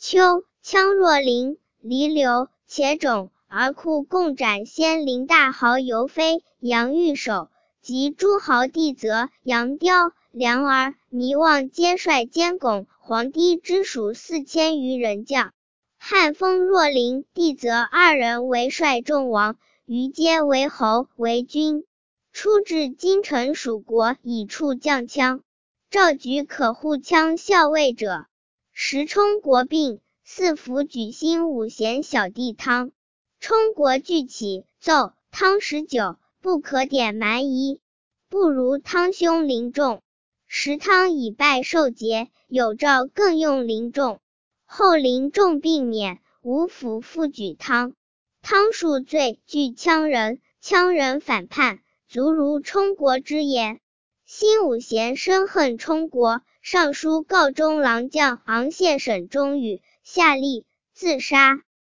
秋，羌若林，离流，且种而库共斩先陵大豪尤妃、杨玉手及诸豪弟则杨雕、梁儿、糜望皆率监拱、黄堤之属4000余人将。汉封若林、弟则2人为帅众王，余皆为侯为君。出至京城属国，以处将羌。赵举可护羌校尉者，时冲国病，四府举兴武贤小弟汤。冲国惧起，奏汤19，不可点蛮夷，不如汤兄临众。时汤以拜受节，有诏更用临众。后临众病免，吴府复举汤。汤数罪，惧羌人，羌人反叛，卒如冲国之言。兴武贤深恨冲国，上书告中郎将昂县省中宇，下令自杀。